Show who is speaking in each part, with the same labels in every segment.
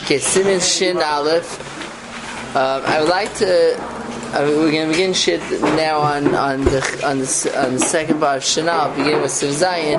Speaker 1: Okay, Siman Shin Aleph. I would like to. We're going to begin shit now on the second part of Shin Aleph, beginning with Siv Zayin,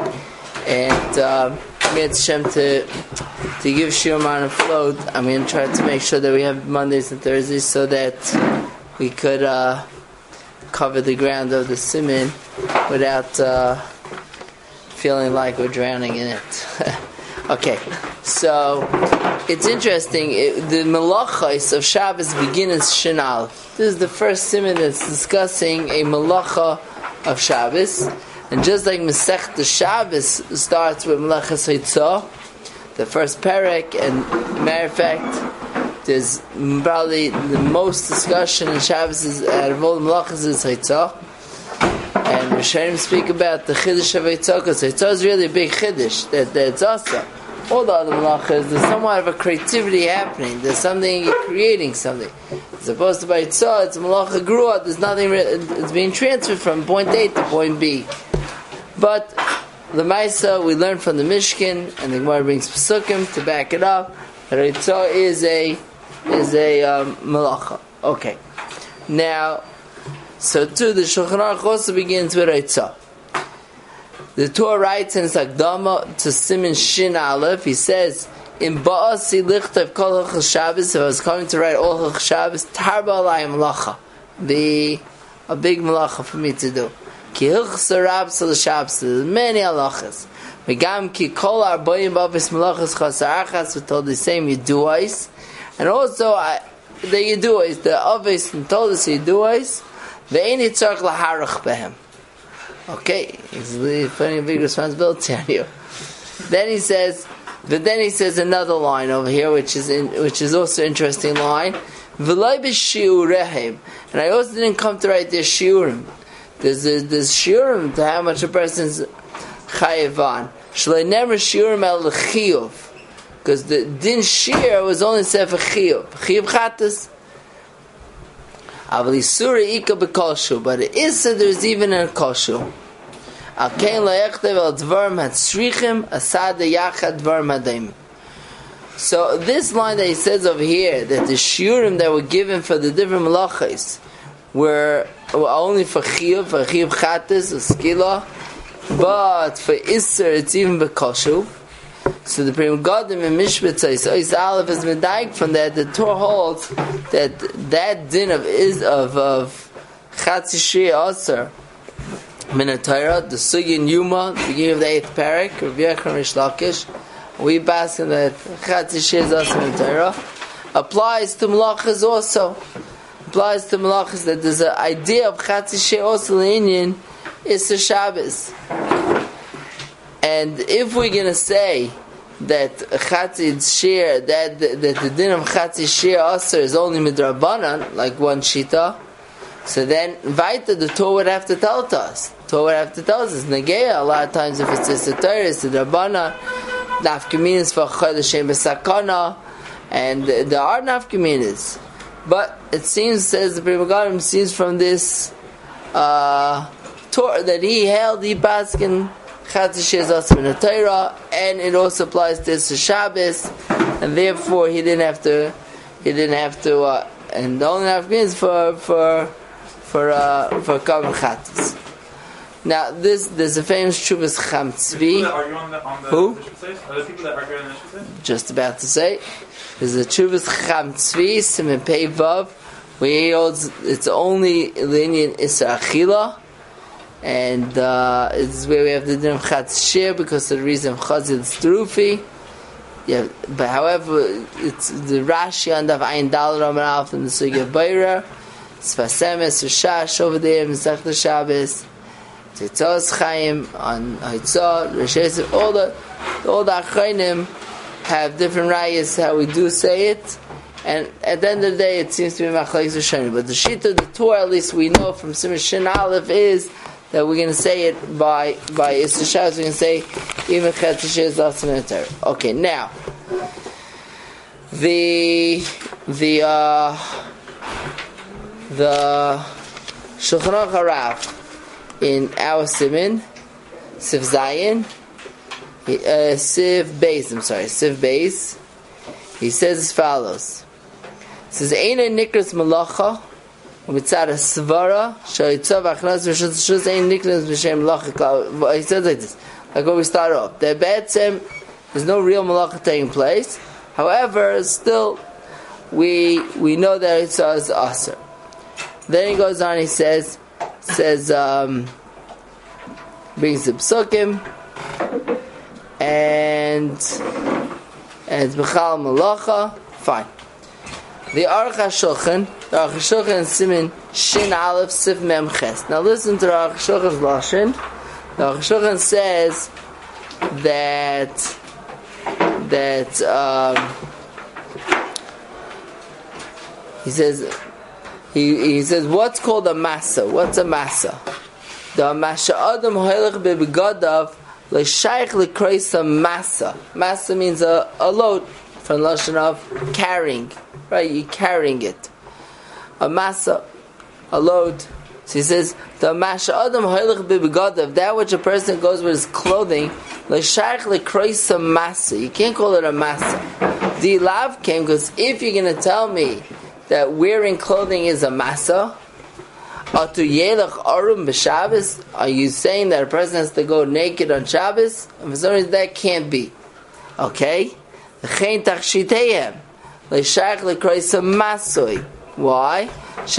Speaker 1: and Mitzvah Shem to give Shiur on a float. I'm going to try to make sure that we have Mondays and Thursdays so that we could cover the ground of the Siman without feeling like we're drowning in it. Okay, so it's interesting. The melachos of Shabbos begin as Shin Aleph. This is the first siman that's discussing a melacha of Shabbos, and just like Masechta Shabbos starts with Melachas Haitzah, the first perek, and matter of fact, there's probably the most discussion in Shabbos out of all the melachas is Haitzah. And Rishonim speak about the Chiddush of Haitzah, because Haitzah is really a big Chiddush, that's awesome. All the other melachas, there's somewhat of a creativity happening. There's something, you're creating something. As opposed to by Haitzah, it's a melacha grua, there's nothing, it's being transferred from point A to point B. But the Maisa, we learn from the Mishkan, and the Gemara brings Pesukim to back it up, that Haitzah is a melacha. Okay. Now, so too, the Shulchan Aruch also begins with Haitzah. The Torah writes in its Akdama to Siman Shin Aleph, he says, "In Ba'asi lichtav kol Hilchos Shabbos, if I was coming to write all Hilchos Shabbos, tarba alai melacha, be a big melacha for me to do. Ki Hilchos Rabbos l'Shabbos, there's many halachas. V'gam ki kol arboim b'avis melachas chasar achas, we told the same Yeduais, and also the Yeduais, the Avis and told us Yeduais, ve'eni tzarich laharach behem." Okay, he's putting a big responsibility on you. Then he says another line over here, which is also an interesting line. V'loi b'shiurehem, and I also didn't come to write their shiurim. There's shiurim to how much a person's chayev on. Shloi never shiurim el l'chiyuv, because the din shir was only said for chiyuv chatas. But it is said there's even a koshu. So this line that he says over here, that the shiurim that were given for the different melachos were only for chiyuv chatas, or skila, but for isser it's even bekoshu. So the Pri Megadim in Mishpatzos, Ois Aleph is medayik from that. The Torah holds that din of Chatzi Shir Aser Minatayra, the Sugin Yuma, the beginning of the 8th parak, Rav Yechon Rish Lakish, we bask in that Chatzi Shir Aser Minatayra, applies to Melachas also. Applies to Melachas that there's an idea of Chatzi Shir Aser L'Inyan is the Shabbos. And if we're going to say that Chatzi Shir, that the din of Chatzi Shir Aser is only midrabanan, like one shita, so then Vaita, the Torah would have to tell us. The Torah would have to tell us. It's Negeya. A lot of times if it's the Torah, it's the Drabbana. Nafkaminas for Chodeshem B'Sakana, and there are Nafkaminas. But it seems, says the Pri Megadim, seems from this Torah that he held, he baskin Chatzi Shir Aser in the Torah, and it also applies to this Shabbos, and therefore he didn't have to, and the only half means for Kavan Chatzis. Now there's a famous Chuvas Cham Tzvi. Who? Are the people that argue on the Mishpatzos? Just about to say, there's a Chuvas Cham Tzvi Siman Pei Vav, where he holds it's only Linyan Isra Achila. And it's where we have the din of Chatzi Shir because of the reason of Chazil Strufi. Yeah, but however, it's the Rashi on the Ayin Dal Ramar Alf and the Sugya Bayra, Sfasemes Rishash over there in Masechta Shabbos, Tzitzos Chaim on Haitzah, Rishes. All the Achronim have different rayas how we do say it. And at the end of the day, it seems to be Machlokes Rishonim. But the Shita, the Torah, at least we know from Siman Shin Aleph, is that we're going to say it by Isser Shabbos. We're going to say even Chatzi Shir Aser in the Torah. Okay, now the Shulchan Aruch Harav in our Siman Siv Zayin, Siv Beis. Siv Beis. He says as follows. He says, Eina nikras malacha, u'mitzad svara, sha'itzav achnas v'shuz ein nikras v'shem malacha. He says like this, like what we start off. That be'etzem, there's no real malacha taking place. However, still, we know that it's aser. Then he goes on, he says, brings the psukim, and it's b'chal malacha. Fine. The Aruch HaShulchan, Simin Shin Aleph Sif Mem Ches. Now listen to the Aruch HaShulchan's lashon. The Aruch HaShulchan says that he says what's called a masa? What's a masa? The masha adam hoylech bebegadav le'shaych lekreisa masa. Masa means a load from the lashon of carrying. Right, you're carrying it. A masa, a load. So he says, the masha adam hoylech bebegadav, that which a person goes with his clothing, le'shaych lekreisa masa. You can't call it a masa. The lav came because if you're going to tell me that wearing clothing is a masa, are you saying that a person has to go naked on Shabbos? And for some reason that can't be. Okay? Why?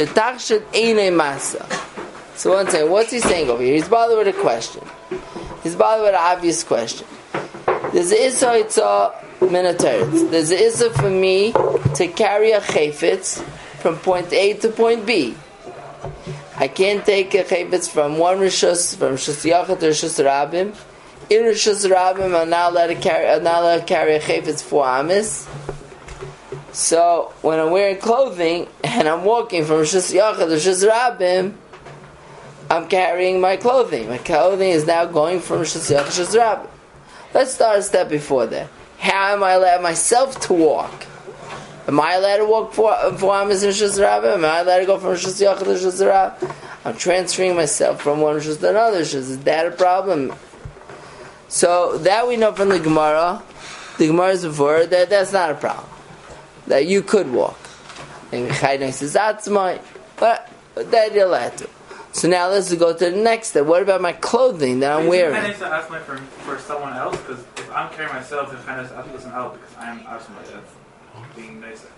Speaker 1: So one second, what's he saying over here? He's bothered with a question. He's bothered with an obvious question. There's an Issa Itzah Minataritz. There's an Issa for me to carry a chayfetz from point A to point B. I can't take a chayfetz from one rishus, from Rishus Yachid to Rishus Rabim. In Rishus Rabim, I'm not allowed to carry a chayfetz 4 amis. So when I'm wearing clothing and I'm walking from Rishus Yachid to Rishus Rabim, I'm carrying my clothing. My clothing is now going from Rishus Yachid to Rishus Rabim. Let's start a step before that. How am I allowed myself to walk? Am I allowed to walk 4 amis in Rishus Rabim? Am I allowed to go from Rishus Yachid to Rishus Rabim? I'm transferring myself from one Rishus to another Rishus. Is that a problem? So that we know from the Gemara. The Gemara is before that that's not a problem. That you could walk. And Chayna says that's mine, but that you're allowed to. So now let's go to the next step. What about my clothing that I'm wearing?
Speaker 2: I need to ask for someone else, because if I'm carrying myself, then I have to listen out because I am somebody that's being nicer.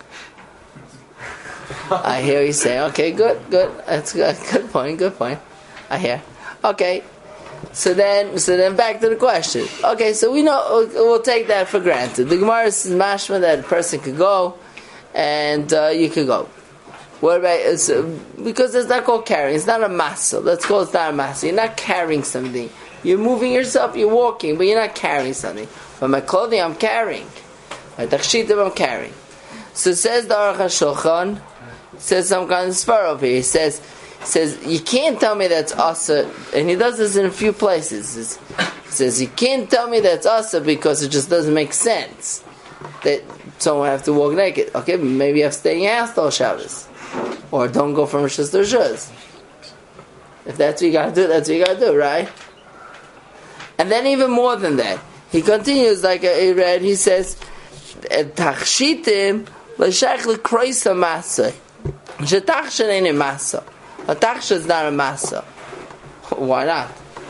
Speaker 1: I hear you saying, okay, good. That's good. Good point. I hear. Okay. So then back to the question. Okay, so we know, we'll take that for granted. The Gemara is mashma that a person could go, and you could go. What about, because it's not called carrying, it's not a masa. Let's call it not a masa. You're not carrying something. You're moving yourself, you're walking, but you're not carrying something. But my clothing, I'm carrying. My tachshitim, I'm carrying. So it says the Aruch HaShulchan, says some kind of svar over here. He says, you can't tell me that's asa, and he does this in a few places. He says, you can't tell me that's asa because it just doesn't make sense that someone have to walk naked. Okay, maybe you have to stay in your house till Shabbos. Or don't go from Rishus to Rishus. If that's what you gotta do, that's what you gotta do, right? And then even more than that, he continues like I read, he says, Tachshitim l'shach l'kroisa masa. Shetachshin ain't a masa. A tachshin is not a masa. Why not?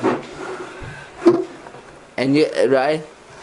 Speaker 1: And you, right?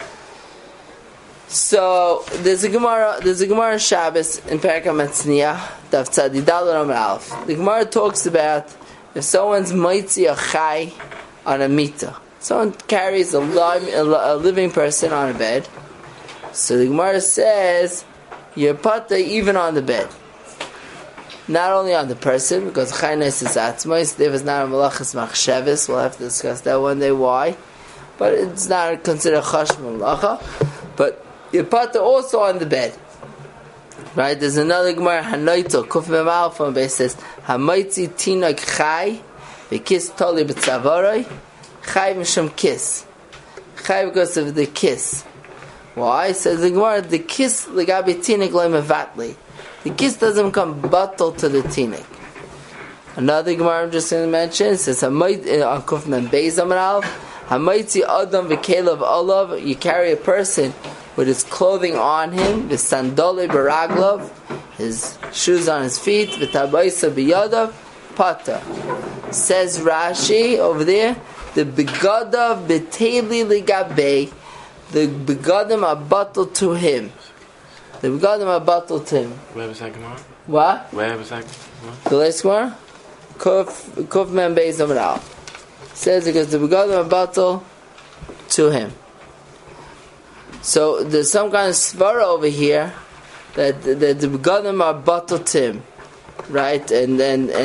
Speaker 1: So there's a Gemara in Shabbos in Perek HaMatzniah, Daf Tzadi Daled Amud Aleph. The Gemara talks about if someone's moitzi a chai on a mita, someone carries a living person on a bed. So the Gemara says you're pata even on the bed, not only on the person, because chaynes is atzmos. There is not a malachas machsheves. We'll have to discuss that one day why, but it's not considered chash malacha. But you're pata also on the bed, right? There's another Gemara Hanoito Kuf Mem Aleph on base says Hamoitzi Tinok Chai V'Kiss Toli B'Tzavaroi Chai Mishum Kiss Chai because of the kiss. Why? Says the Gemara, the kiss L'Gabi Tinok Lo Mevatli. The kiss doesn't become bottle to the Tinok. Another Gemara I'm just going to mention says Hamoitzi on Kuf Mem Beis Amud Aleph Hamoitzi Adam V'Kelev Olav. You carry a person with his clothing on him, v'sandole baraglov, his shoes on his feet, v'tabaisa biyadav, pata. Says Rashi over there, the begadav beteli ligabe, the begadim are bottled to him. The begadim are bottled to him.
Speaker 3: Where was that Gemara?
Speaker 1: What?
Speaker 3: Where was that?
Speaker 1: The last Gemara? Kuf men beis amar al. Says because the begadim are bottled to him. So there's some kind of svara over here that the begadim are bottled to him, right? And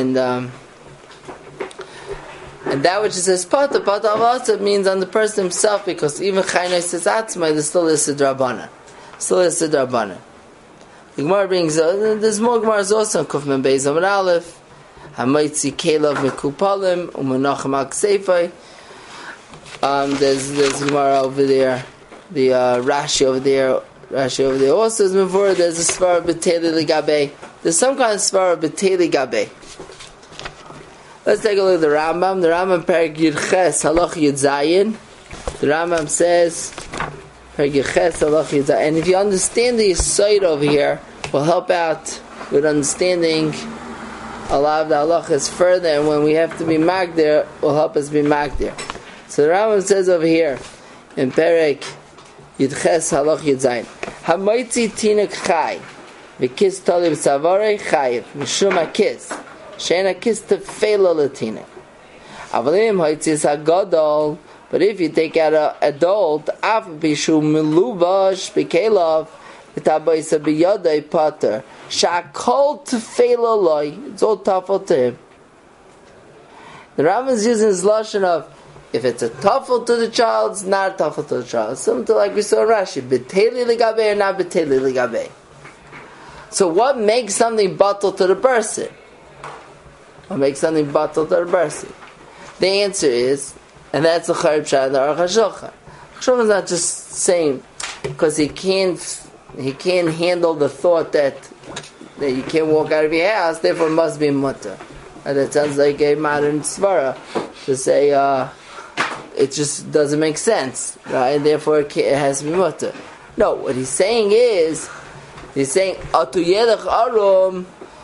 Speaker 1: that which it says pata also means on the person himself, because even chaynoi says atzmai, there's still a sidrabana. Still a sidrabana. The Gemara brings, there's more Gemaras also on Kuf Men Beis Amar Aleph, Hamaitzi Kelav Mekupalim, Umanachem Ak-Seifai. There's Gemara over there, the Rashi over there also is Mavur, there's a Svara B'Teli Ligabe. There's some kind of Svara B'Teli Ligabe. Let's take a look at the Rambam. The Rambam Perek Yudches Halach Yud Zayin. The Rambam says Perek Yudches Halach Yud Zayin. And if you understand the Yesod over here, will help out with understanding a lot of the halachas further, and when we have to be magdir, will help us be magdir. So the Rambam says over here in Perek Yudches Halach Yud Zayin, Hamaitzi Tinek Chai V'Kis Tali V'Savarei Chayiv Mishum HaKis Shein HaKis Tefela L'Tinek Avalim Haitzis HaGadol. But if you take out an adult, Af Bishu Miluvash B'Kelav V'Tabaisa B'Yadai Pater Sha'Kol Tefela Loi, it's all tafel to him. The Rambam is using his lashon of, if it's a tafel to the child, it's not a tafel to the child. Something like we saw in Rashi, B'Teli Ligabe or not B'Teli Ligabe. So what makes something bottle to the person? What makes something bottle to the person? The answer is, and that's the Charib Shah and the Aruch HaShulchan. Shulchan is not just saying because he can't handle the thought that you can't walk out of your house, therefore it must be mutter. And that sounds like a modern svara to say it just doesn't make sense, right? And therefore it has to be mutter. No, what he's saying is, he's saying Atu Yedach Arum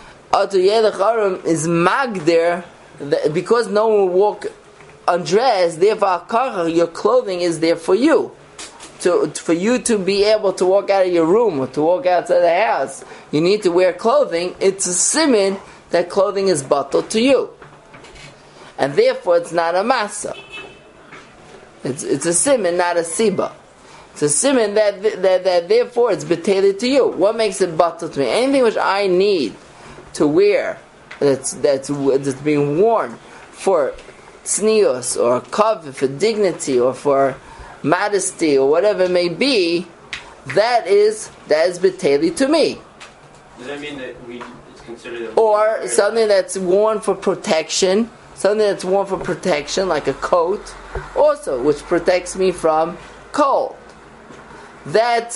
Speaker 1: is magdir, because no one will walk undressed, therefore your clothing is there for you. For you to be able to walk out of your room or to walk outside the house, you need to wear clothing. It's a siman that clothing is bottled to you, and therefore it's not a masa. It's a siman, not a siba. It's a siman that therefore it's betayed to you. What makes it bottled to me? Anything which I need to wear that's being worn for tznius or kavod, for dignity or for modesty or whatever it may be, that is betayli to me.
Speaker 4: Does that mean that it's considered
Speaker 1: or something that's worn for protection, like a coat, also which protects me from cold? That's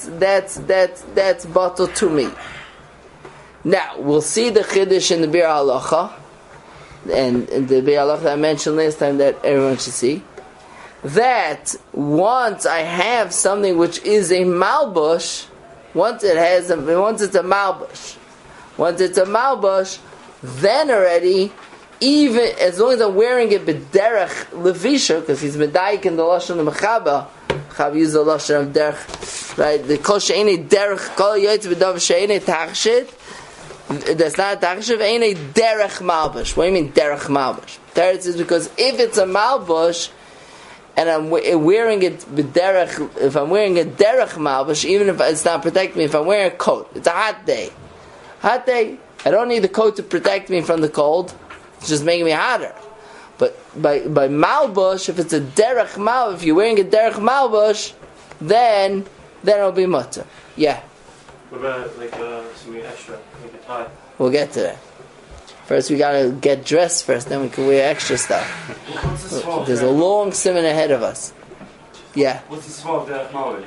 Speaker 1: bottled to me. Now we'll see the chiddush in the Bir Halacha, and the Bir Halacha that I mentioned last time that everyone should see. That once I have something which is a malbush, once it's a malbush, then already, even as long as I'm wearing it b'derech levisha, because he's medayik in the lashon of mechaba, Chav used the lashon of derech, right? The kol she'enei derech kol yoytz b'dav she'enei tachshit. That's not tachshit. Ain't derech malbush. What do you mean derech malbush? Teretz is because if it's a malbush and I'm wearing it b'derech, if I'm wearing a derech malbush, even if it's not protecting me, if I'm wearing a coat, it's a hot day. I don't need the coat to protect me from the cold. It's just making me hotter. But by malbush, if it's a derech malbush, if you're wearing a derech malbush, then it'll be mutter. Yeah.
Speaker 4: What about something extra, like a tie?
Speaker 1: We'll get to that. First, we gotta get dressed first, then we can wear extra stuff. There's a long simon ahead of us. Yeah.
Speaker 5: What's the small of that knowledge?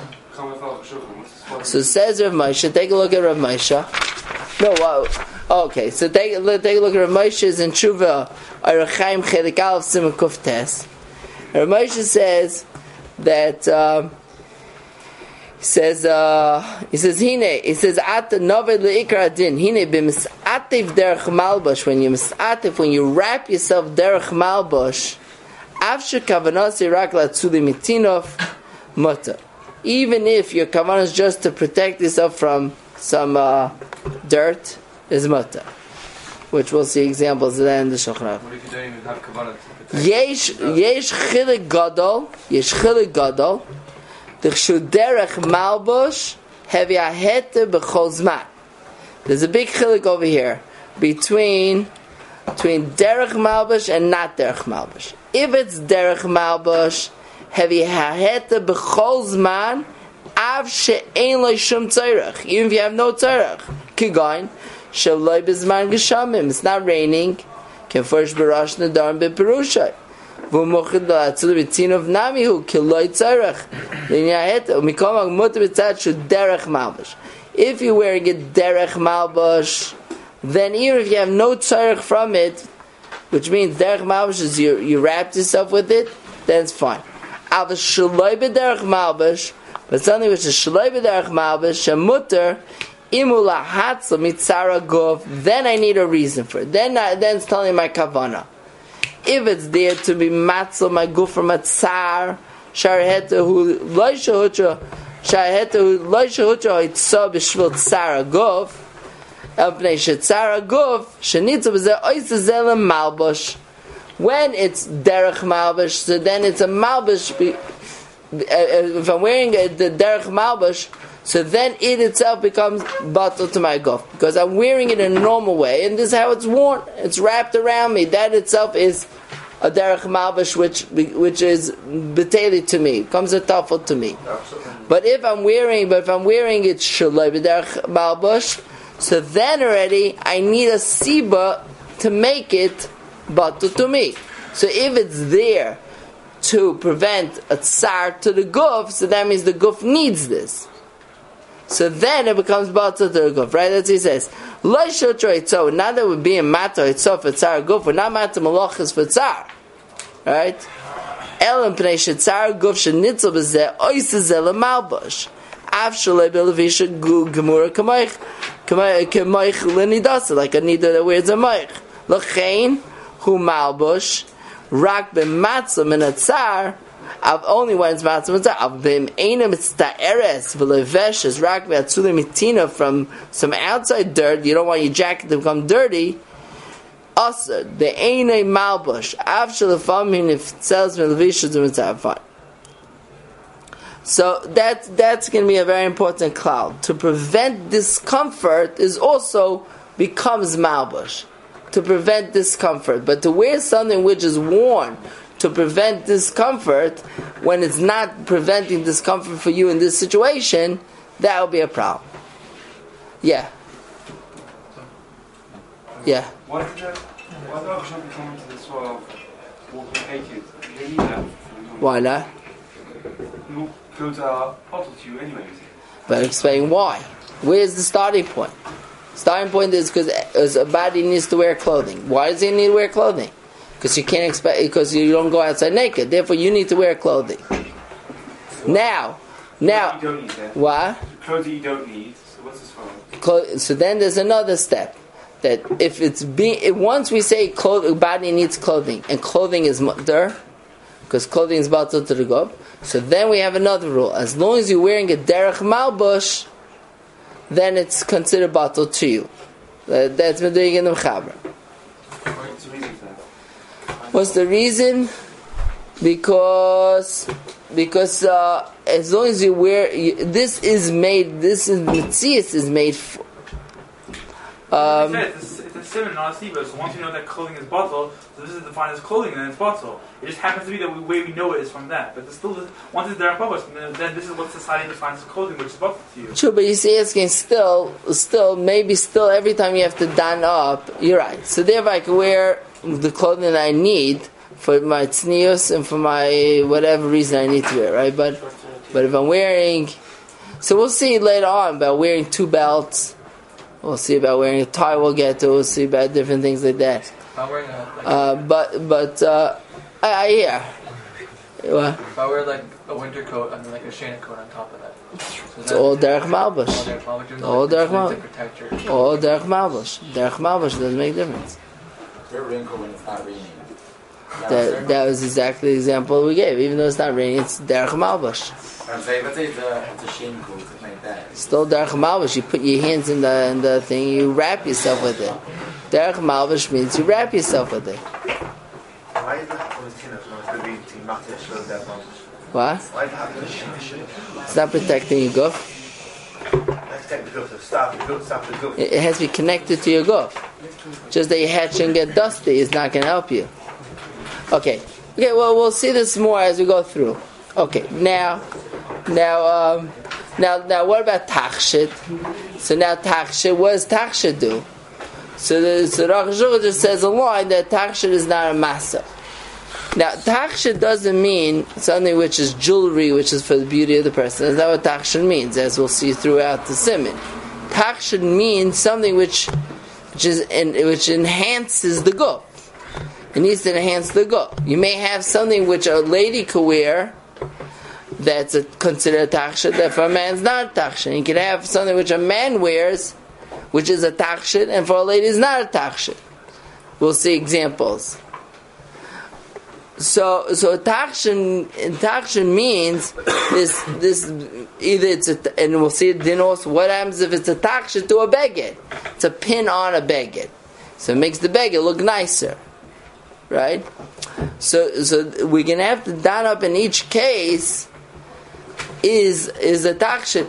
Speaker 1: So it says Rav Moshe. Take a look at Rav Moshe. No, wow. Okay, so take a look at Rav Moshe's in Tshuva Arachaim Chelik Aleph Siman Kuf Tes. Rav Moshe says that He says, Hine, At Noved Le'ikra Din, Hine b'mis'atev derech malbush, when you wrap yourself derech malbush, Avshe kavanasi rak latzuli mitinov, mutter. Even if your kavanah is just to protect yourself from some dirt, is mutter. Which we'll see examples of that in the Shulchan Aruch.
Speaker 3: What if you don't even have kavanah to protect?
Speaker 1: Yesh chilik gadol, D'chshu derech malbush hevi ahete b'chol zman. There's a big chilik over here between derech malbush and not derech malbush. If it's derech malbush hevi ahete b'chol zman, av she'ein lo shum tzorech. Even if you have no tzorech, kigoin sheloi b'zman geshamim. It's not raining. Can first b'rosh nedarim b'perushay. V'mochid l'atzul b'tinov namihu kiloi tzorech. If you're wearing a derech malbush, then even if you have no tzarech from it, which means derech malbush is you wrapped yourself with it, then it's fine. But something which is shaloi b'derech malbush, shemuter imula hatzla mitzara gov, then I need a reason for it. Then it's telling my kavanah. If it's there to be matzla my guf from a tzar, Sharhetahu loishahutra itza b'shvil tzara gov elpnei shetzara gov shenitza b'zeh oisa zelem malbush. When it's derech malbush, so then it's a malbush. If I'm wearing the derech malbush, so then it itself becomes batal to my gov because I'm wearing it in a normal way, and this is how it's worn. It's wrapped around me. That itself is a derech malbush, which is beteli to me, comes a tafel to me. But if I'm wearing it shaloi b'derech malbush, so then already I need a siba to make it batul to me. So if it's there to prevent a tsar to the guf, so that means the guf needs this. So then it becomes batul to the guf, right? That's what he says. Lo shotra itzah. Now that we're being matter itzah for tsar guf, we're not matter malachas for tsar, right? Elam pnei shetzar guf shenitzel b'zeh oisa zeh lemalbush. Av shalei b'levisha gemura kamoich lenidasa, like a nida that wears a moich. L'chein hu malbush rak b'matzah min atzar. Of only when it's matzah mitzvah, of bim einam it's ta'eres v'levesh is rak v'atzulim mitina from some outside dirt. You don't want your jacket to become dirty. Also, the einay malbush after the famine if it sells v'levish is mitzvah fine. So that's going to be a very important cloud. To prevent discomfort is also becomes malbush. To prevent discomfort, but to wear something which is worn to prevent discomfort, when it's not preventing discomfort for you in this situation, that will be a problem. Yeah. Yeah.
Speaker 5: Why did the option come into this world of walking naked? You need that.
Speaker 1: Why not?
Speaker 5: Clothes are bottled to you anyways.
Speaker 1: But explain why. Where's the starting point? Starting point is because a body needs to wear clothing. Why does he need to wear clothing? Because you can't expect, because you don't go outside naked. Therefore, you need to wear clothing. Now,
Speaker 5: You don't need that.
Speaker 1: what?
Speaker 5: Clothes that you don't need. So what's this for?
Speaker 1: So then there's another step that if once we say body needs clothing and clothing is mutter, because clothing is batal to the gob, so then we have another rule: as long as you're wearing a derech malbush, then it's considered batal to you. That's meduik in the mechaber.
Speaker 5: What's the reason for that?
Speaker 1: What's the reason? Because as long as you wear, this Metzias is made for.
Speaker 2: It's a simon, not a siva. So once you know that clothing is bottle, so this is defined as clothing, then it's bottle. It just happens to be the way we know it is from that. But once it's there in public, then this is what society defines as clothing, which is bottle to you.
Speaker 1: True, but you see, asking still, maybe every time you have to don up, you're right. So therefore I can wear the clothing that I need for my tznius and for my whatever reason I need to wear, right? But if I'm wearing, so we'll see later on about wearing two belts. We'll see about wearing a tie. We'll get to. We'll see about different things like that.
Speaker 3: I'm wearing
Speaker 1: yeah. What?
Speaker 3: If I wear like a winter coat and then like a shana coat on top of that.
Speaker 1: It's all derech malbush. All derech malbush.
Speaker 3: To protect your...
Speaker 1: All derech malbush. Derech malbush doesn't make a difference.
Speaker 6: They're wrinkle when it's not raining.
Speaker 1: That was exactly the example we gave. Even though it's not raining, it's derech malbush.
Speaker 6: I'm saying, let's say it's a shame coat, something like that.
Speaker 1: Still derech malbush. You put your hands in the thing, you wrap yourself with it. Derech malbush means you wrap yourself with it.
Speaker 7: Why is that on the tin if it's going to be matter show that much?
Speaker 1: What?
Speaker 7: Why is that the
Speaker 1: It's not protecting your goof.
Speaker 7: Let's take the goof, stop the goof.
Speaker 1: It has to be connected to your goof. Just that you hatch and get dusty is not going to help you. Okay. Well, we'll see this more as we go through. Okay. Now, what about tachshit? So now tachshit, what does tachshit do? So Rosh Hashanah just says a line that tachshit is not a masa. Now, tachshit doesn't mean something which is jewelry, which is for the beauty of the person. That's not what tachshit means, as we'll see throughout the siman. Tachshit means something which enhances the goof. It needs to enhance the goof. You may have something which a lady could wear that's considered a tachshit, that for a man's not a tachshit. You could have something which a man wears, which is a tachshit, and for a lady is not a tachshit. We'll see examples. So tachshit means this either it's and we'll see then also what happens if it's a tachshit to a beged. It's a pin on a beged, so it makes the beged look nicer, right? So we're gonna have to down up in each case. Is it a tachshit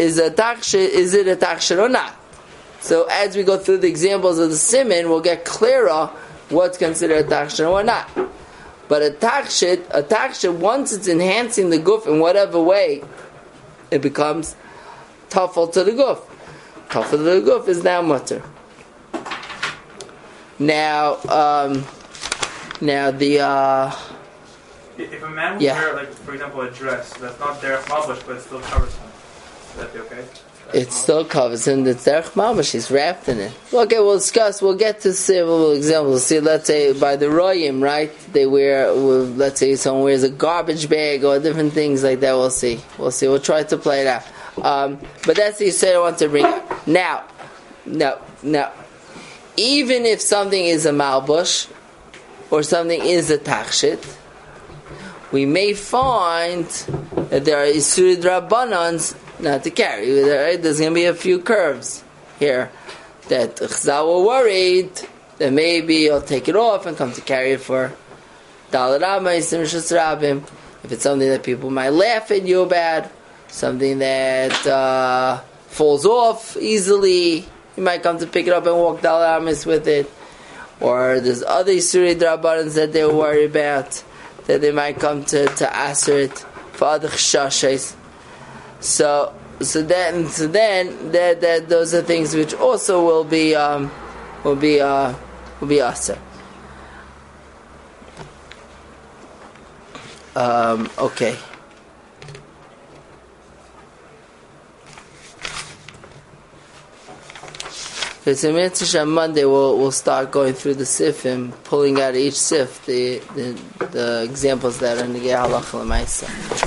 Speaker 1: or not? So as we go through the examples of the siman, we'll get clearer what's considered a tachshit or not. But a tachshit, once it's enhancing the guf in whatever way, it becomes tafel to the guf. Tafel to the guf is now mutter. Now the
Speaker 2: if a man would wear, like, for example, a dress that's not derech malbush, but it still covers him, would that be okay?
Speaker 1: It still covers him. It's derech malbush. He's wrapped in it. Okay, we'll discuss. We'll get to several examples. See, let's say by the royim, right? They wear. Let's say someone wears a garbage bag or different things like that. We'll see. We'll try to play it out. But that's the say I want to bring up. Now, even if something is a malbush or something is a tachshit, we may find that there are isuri drabanans not to carry. There's going to be a few curves here that Chazal were worried that maybe he'll take it off and come to carry it for Daled Amos and Rishus Rabim. If it's something that people might laugh at you about, something that falls off easily, you might come to pick it up and walk Daled Amos with it. Or there's other Isuri Drabanans that they're worried about, that they might come to answer it for other chashashes. So then those are things which also will be aser. Okay. So on Monday we'll start going through the sifim, pulling out each sif the examples that are in the Halacha L'Maisa.